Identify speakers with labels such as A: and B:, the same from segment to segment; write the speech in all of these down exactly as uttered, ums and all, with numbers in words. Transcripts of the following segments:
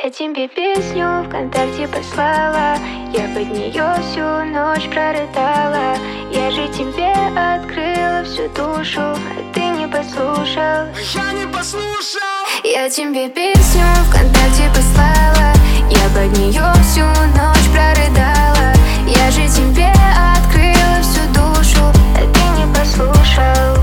A: Я тебе песню ВКонтакте послала, я под нее всю ночь прорыдала. Я же тебе открыла всю душу, а ты не послушал.
B: Я не послушал.
A: Я тебе песню ВКонтакте послала, я под нее всю ночь прорыдала. Я же тебе открыла всю душу, а ты не послушал.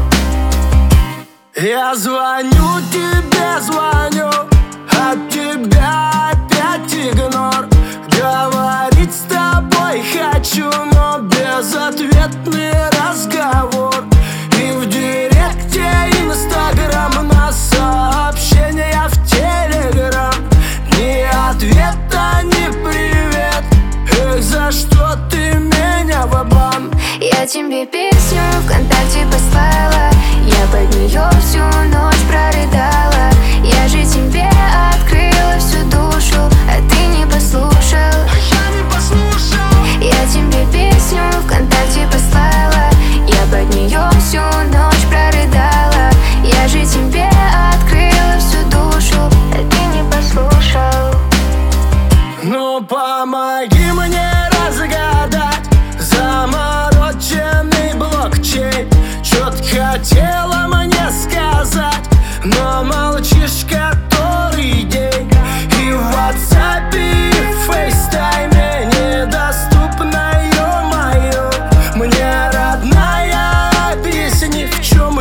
B: Я звоню тебе, звоню, от тебя опять игнор. Говорить с тобой хочу, но безответный разговор. И в директе Инстаграм, на сообщения в Телеграм. Ни ответа, ни привет. Эх, за что ты меня в обман?
A: Я тебе песню ВКонтакте послала, я под нее всю ночь прорыдала. Я же тебе открыла всю душу, а ты не послушал.
B: Я не послушал.
A: Я тебе песню ВКонтакте послала, я под нее всю ночь прорыдала. Я же тебе открыла всю душу, а ты не послушал.
B: Ну помоги мне разгадать замороченный блокчейн. Чё-то хотела мне сказать, но молчишь который день. И в WhatsApp, и в FaceTime недоступна, ё-моё. Мне, родная, объясни, в чём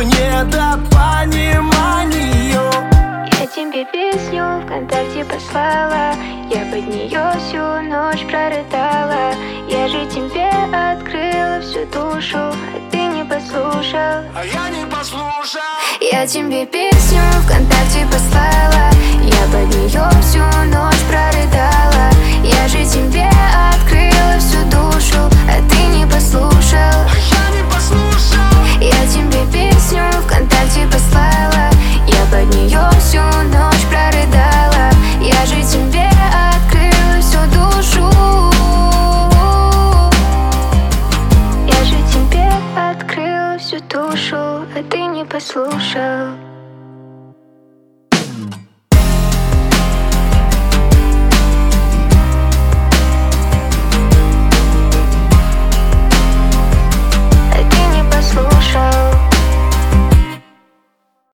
B: недопонимание.
A: Я тебе песню ВКонтакте послала, я под нее всю ночь прорыдала. Я же тебе открыла всю душу, а ты не послушал.
B: А я не послушал.
A: Я тебе песню ВКонтакте послала, я под нее всю ночь прорыдала. Я же тебе открыла всю душу, а ты не послушал.
B: Я не послушал.
A: Я тебе песню ВКонтакте послала, я под нее всю ночь прорыдала. Я же тебе открыла всю душу. Я же тебе открыла всю душу, а ты не послушал.